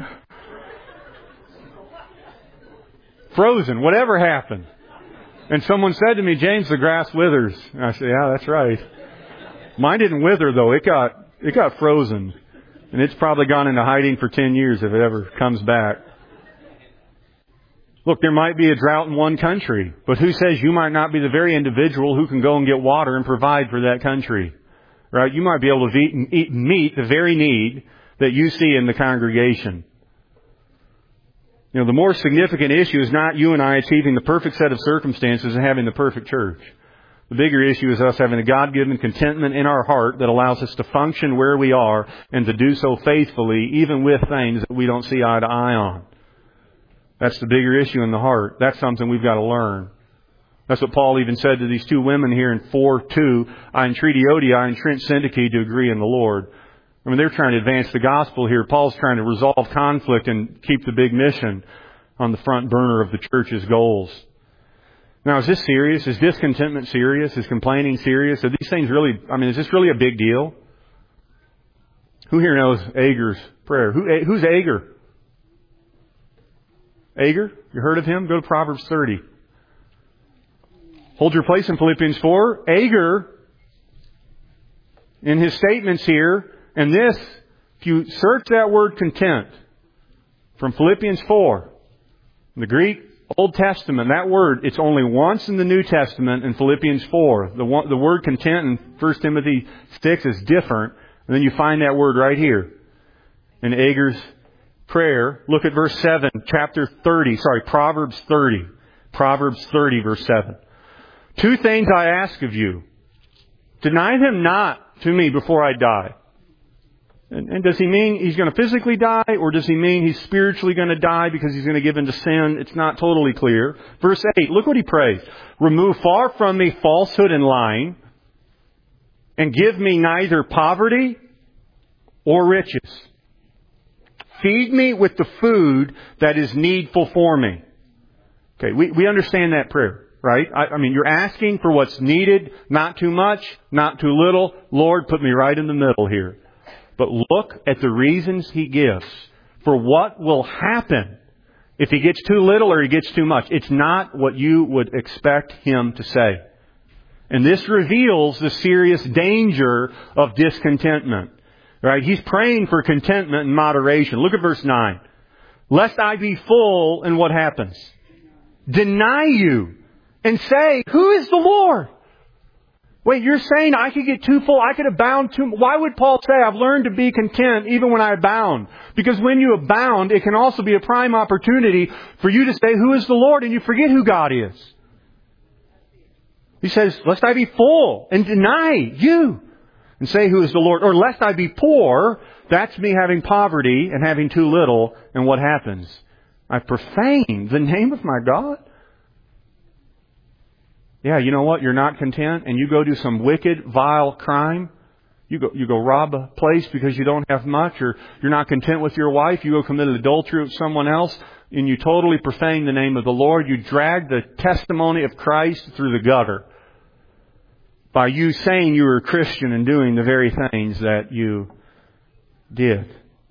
Frozen. Whatever happened? And someone said to me, James, the grass withers. And I said, yeah, that's right. Mine didn't wither, though. It got it got frozen. And it's probably gone into hiding for ten years if it ever comes back. Look, there might be a drought in one country, but who says you might not be the very individual who can go and get water and provide for that country? Right? You might be able to eat, eat, meet the very need that you see in the congregation. You know, the more significant issue is not you and I achieving the perfect set of circumstances and having the perfect church. The bigger issue is us having a God-given contentment in our heart that allows us to function where we are and to do so faithfully, even with things that we don't see eye to eye on. That's the bigger issue in the heart. That's something we've got to learn. That's what Paul even said to these two women here in four two. I entreat Euodia and entreat Syntyche to agree in the Lord. I mean, they're trying to advance the gospel here. Paul's trying to resolve conflict and keep the big mission on the front burner of the church's goals. Now, is this serious? Is discontentment serious? Is complaining serious? Are these things really, I mean, is this really a big deal? Who here knows Agar's prayer? Who, who's Agar? Agar? You heard of him? Go to Proverbs thirty. Hold your place in Philippians four. Agar, in his statements here, and this, if you search that word content from Philippians four, in the Greek, Old Testament, that word, it's only once in the New Testament in Philippians four. The, one, the word content in First Timothy six is different. And then you find that word right here in Agar's prayer. Look at verse seven, chapter thirty, sorry, Proverbs thirty. Proverbs thirty, verse seven. Two things I ask of you. Deny them not to me before I die. And, and does he mean he's going to physically die, or does he mean he's spiritually going to die because he's going to give in to sin? It's not totally clear. Verse eight, look what he prays. Remove far from me falsehood and lying, and give me neither poverty or riches. Feed me with the food that is needful for me. Okay, we, we understand that prayer, right? I, I mean, you're asking for what's needed, not too much, not too little. Lord, put me right in the middle here. But look at the reasons he gives for what will happen If he gets too little or he gets too much. It's not what you would expect him to say. And this reveals the serious danger of discontentment. Right? He's praying for contentment and moderation. Look at verse nine. Lest I be full, and what happens? Deny you and say, who is the Lord? Wait, you're saying I could get too full, I could abound too much. Why would Paul say I've learned to be content even when I abound? Because when you abound, it can also be a prime opportunity for you to say, who is the Lord? And you forget who God is. He says, lest I be full and deny you and say, who is the Lord? Or lest I be poor, that's me having poverty and having too little. And what happens? I profane the name of my God. Yeah, you know what? You're not content and you go do some wicked, vile crime. You go, you go rob a place because you don't have much, or you're not content with your wife. You go commit adultery with someone else and you totally profane the name of the Lord. You drag the testimony of Christ through the gutter by you saying you were a Christian and doing the very things that you did.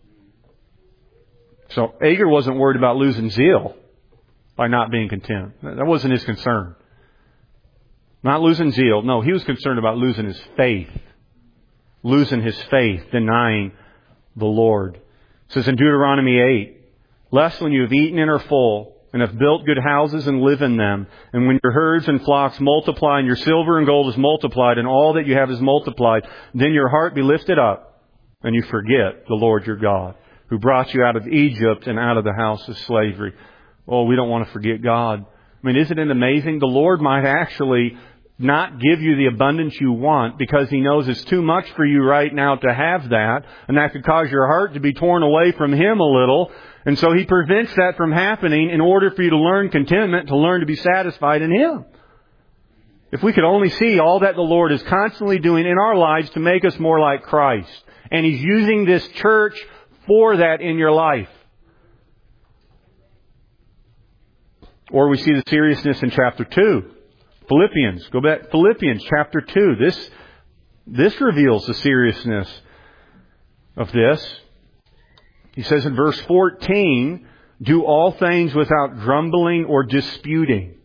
So Agur wasn't worried about losing zeal by not being content. That wasn't his concern. Not losing zeal. No, he was concerned about losing his faith. Losing his faith, denying the Lord. It says in Deuteronomy eight, lest when you have eaten and are full, and have built good houses and live in them, and when your herds and flocks multiply, and your silver and gold is multiplied, and all that you have is multiplied, then your heart be lifted up, and you forget the Lord your God, who brought you out of Egypt and out of the house of slavery. Oh, we don't want to forget God. I mean, isn't it amazing? The Lord might actually not give you the abundance you want because He knows it's too much for you right now to have that, and that could cause your heart to be torn away from Him a little. And so He prevents that from happening in order for you to learn contentment, to learn to be satisfied in Him. If we could only see all that the Lord is constantly doing in our lives to make us more like Christ. And He's using this church for that in your life. Or we see the seriousness in chapter two. Philippians. Go back. Philippians chapter two. This, this reveals the seriousness of this. He says in verse fourteen, do all things without grumbling or disputing.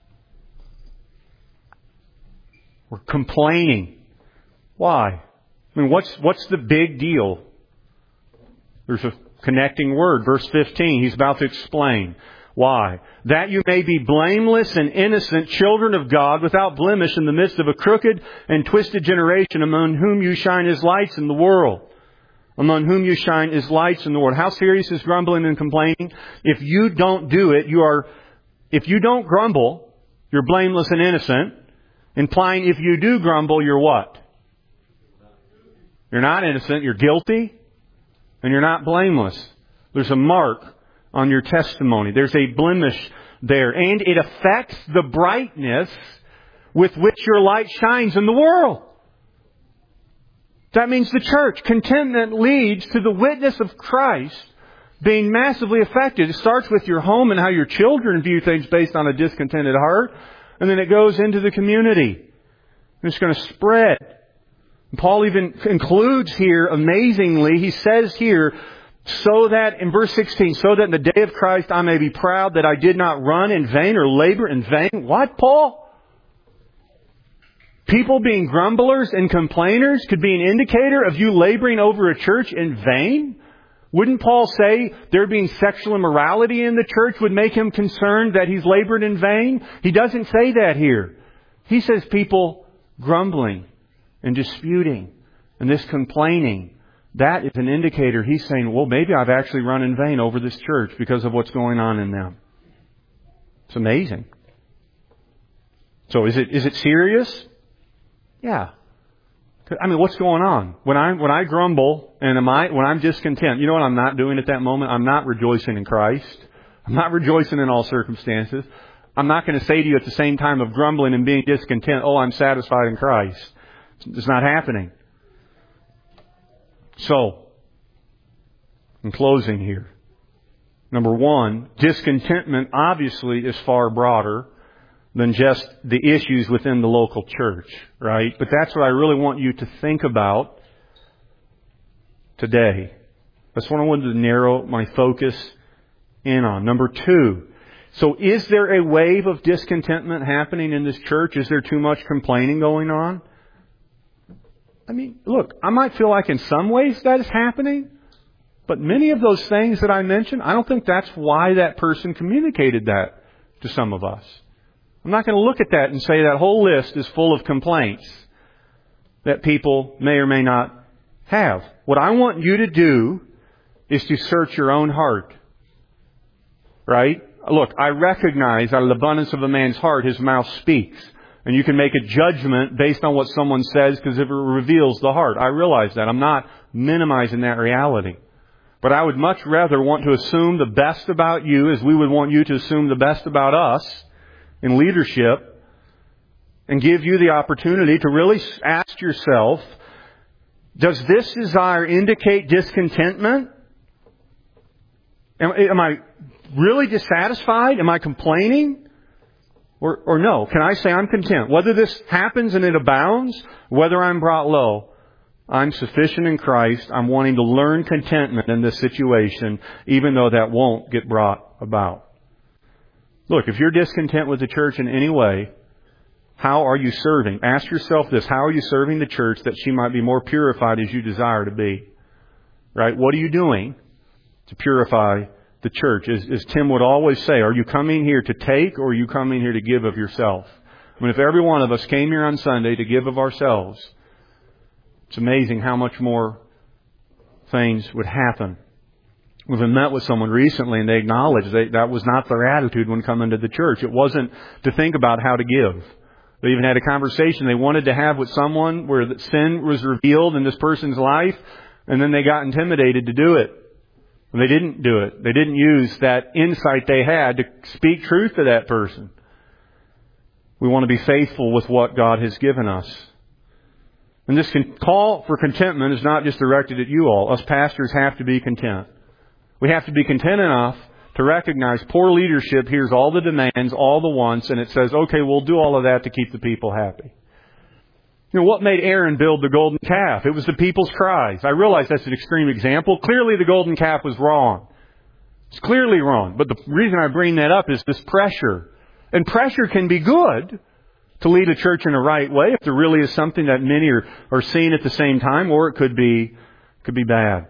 Or complaining. Why? I mean, what's, what's the big deal? There's a connecting word. Verse fifteen, he's about to explain. Why? That you may be blameless and innocent children of God without blemish in the midst of a crooked and twisted generation among whom you shine as lights in the world. Among whom you shine as lights in the world. How serious is grumbling and complaining? If you don't do it, you are, if you don't grumble, you're blameless and innocent. Implying if you do grumble, you're what? You're not innocent, you're guilty, and you're not blameless. There's a mark on your testimony. There's a blemish there. And it affects the brightness with which your light shines in the world. That means the church. Contentment leads to the witness of Christ being massively affected. It starts with your home and how your children view things based on a discontented heart. And then it goes into the community. And it's going to spread. And Paul even includes here, amazingly, he says here, so that, in verse sixteen, so that in the day of Christ I may be proud that I did not run in vain or labor in vain. What, Paul? People being grumblers and complainers could be an indicator of you laboring over a church in vain? Wouldn't Paul say there being sexual immorality in the church would make him concerned that he's labored in vain? He doesn't say that here. He says people grumbling and disputing and this complaining. That is an indicator. He's saying, well, maybe I've actually run in vain over this church because of what's going on in them. It's amazing. So is it is it serious? Yeah. I mean, what's going on? When I when I grumble and am I when I'm discontent, you know what I'm not doing at that moment? I'm not rejoicing in Christ. I'm not rejoicing in all circumstances. I'm not going to say to you at the same time of grumbling and being discontent, oh, I'm satisfied in Christ. It's not happening. So, in closing here, number one, discontentment obviously is far broader than just the issues within the local church, right? But that's what I really want you to think about today. That's what I wanted to narrow my focus in on. Number two, so is there a wave of discontentment happening in this church? Is there too much complaining going on? I mean, look, I might feel like in some ways that is happening, but many of those things that I mentioned, I don't think that's why that person communicated that to some of us. I'm not going to look at that and say that whole list is full of complaints that people may or may not have. What I want you to do is to search your own heart. Right? Look, I recognize out of the abundance of a man's heart, his mouth speaks. And you can make a judgment based on what someone says because it reveals the heart. I realize that. I'm not minimizing that reality. But I would much rather want to assume the best about you as we would want you to assume the best about us in leadership and give you the opportunity to really ask yourself, does this desire indicate discontentment? Am, am I really dissatisfied? Am I complaining? Or, or no, can I say I'm content? Whether this happens and it abounds, whether I'm brought low, I'm sufficient in Christ. I'm wanting to learn contentment in this situation, even though that won't get brought about. Look, if you're discontent with the church in any way, how are you serving? Ask yourself this, how are you serving the church that she might be more purified as you desire to be? Right? What are you doing to purify the church? As, as Tim would always say, are you coming here to take or are you coming here to give of yourself? I mean, if every one of us came here on Sunday to give of ourselves, it's amazing how much more things would happen. We've met with someone recently and they acknowledged that that was not their attitude when coming to the church. It wasn't to think about how to give. They even had a conversation they wanted to have with someone where the sin was revealed in this person's life, and then they got intimidated to do it. They didn't do it. They didn't use that insight they had to speak truth to that person. We want to be faithful with what God has given us. And this call for contentment is not just directed at you all. Us pastors have to be content. We have to be content enough to recognize poor leadership hears all the demands, all the wants, and it says, okay, we'll do all of that to keep the people happy. You know, what made Aaron build the golden calf? It was the people's cries. I realize that's an extreme example. Clearly the golden calf was wrong. It's clearly wrong. But the reason I bring that up is this pressure. And pressure can be good to lead a church in the right way if there really is something that many are, are seeing at the same time, or it could be, could be bad.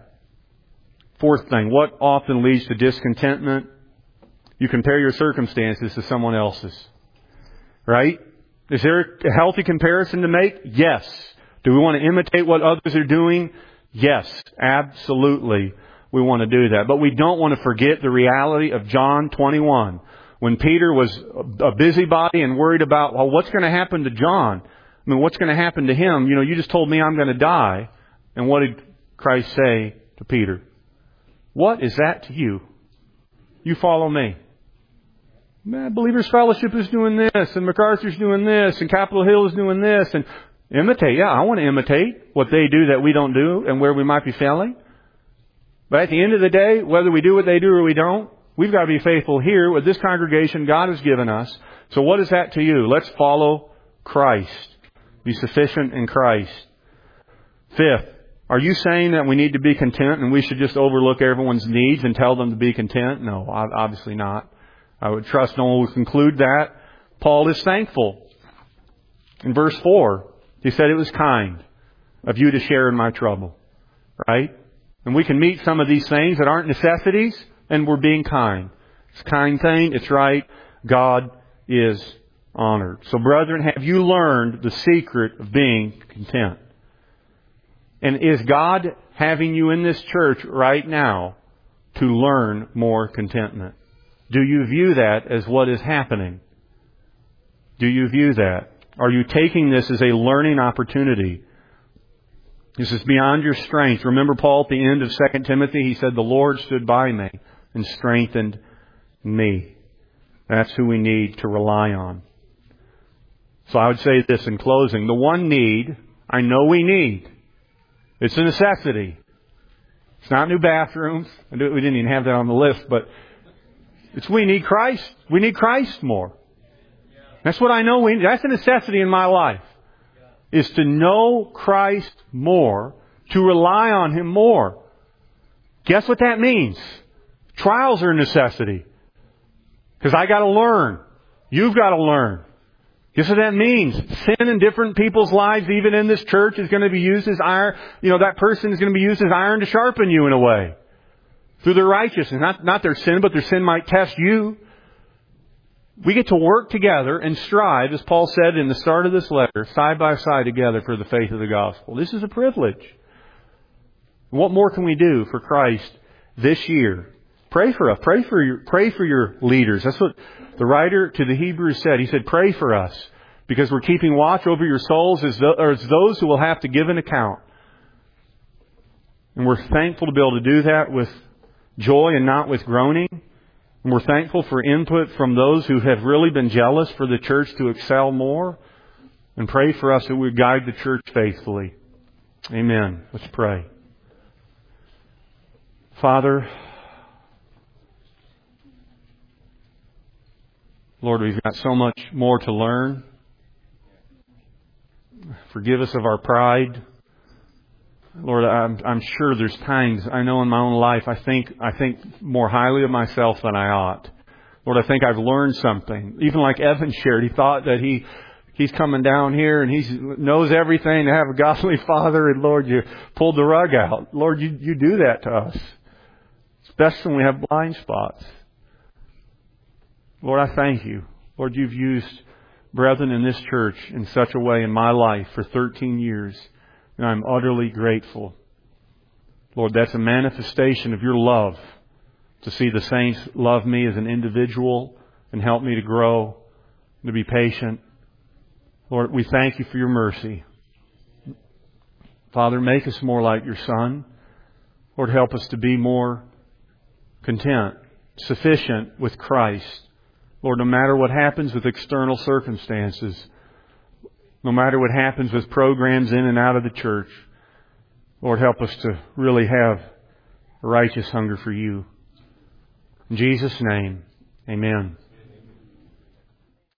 Fourth thing, what often leads to discontentment? You compare your circumstances to someone else's. Right? Is there a healthy comparison to make? Yes. Do we want to imitate what others are doing? Yes, absolutely. We want to do that. But we don't want to forget the reality of John twenty-one. When Peter was a busybody and worried about, well, what's going to happen to John? I mean, what's going to happen to him? You know, you just told me I'm going to die. And what did Christ say to Peter? What is that to you? You follow me. Man, Believers Fellowship is doing this, and MacArthur's doing this, and Capitol Hill is doing this, and imitate. Yeah, I want to imitate what they do that we don't do and where we might be failing. But at the end of the day, whether we do what they do or we don't, we've got to be faithful here with this congregation God has given us. So what is that to you? Let's follow Christ. Be sufficient in Christ. Fifth, are you saying that we need to be content and we should just overlook everyone's needs and tell them to be content? No, obviously not. I would trust no one will conclude that. Paul is thankful. In verse four, he said it was kind of you to share in my trouble. Right? And we can meet some of these things that aren't necessities, and we're being kind. It's a kind thing. It's right. God is honored. So brethren, have you learned the secret of being content? And is God having you in this church right now to learn more contentment? Do you view that as what is happening? Do you view that? Are you taking this as a learning opportunity? This is beyond your strength. Remember Paul at the end of Second Timothy, he said, the Lord stood by me and strengthened me. That's who we need to rely on. So I would say this in closing. The one need I know we need. It's a necessity. It's not new bathrooms. We didn't even have that on the list, but it's we need Christ. We need Christ more. That's what I know we need. That's a necessity in my life. Is to know Christ more, to rely on Him more. Guess what that means? Trials are a necessity. Because I got to learn. You've got to learn. Guess what that means? Sin in different people's lives, even in this church, is going to be used as iron. You know, that person is going to be used as iron to sharpen you in a way. Through their righteousness. Not, not their sin, but their sin might test you. We get to work together and strive, as Paul said in the start of this letter, side by side together for the faith of the gospel. This is a privilege. What more can we do for Christ this year? Pray for us. Pray for your, pray for your leaders. That's what the writer to the Hebrews said. He said, pray for us because we're keeping watch over your souls as, th- as those who will have to give an account. And we're thankful to be able to do that with joy and not with groaning. And we're thankful for input from those who have really been jealous for the church to excel more. And pray for us that we guide the church faithfully. Amen. Let's pray. Father, Lord, we've got so much more to learn. Forgive us of our pride. Lord, I'm, I'm sure there's times, I know in my own life, I think I think more highly of myself than I ought. Lord, I think I've learned something. Even like Evan shared, he thought that he he's coming down here and he knows everything to have a godly father, and Lord, you pulled the rug out. Lord, you, you do that to us, especially when we have blind spots. Lord, I thank you. Lord, you've used brethren in this church in such a way in my life for thirteen years. And I'm utterly grateful. Lord, that's a manifestation of your love. To see the saints love me as an individual and help me to grow, to be patient. Lord, we thank you for your mercy. Father, make us more like your Son. Lord, help us to be more content, sufficient with Christ. Lord, no matter what happens with external circumstances, no matter what happens with programs in and out of the church, Lord, help us to really have a righteous hunger for you. In Jesus' name, amen.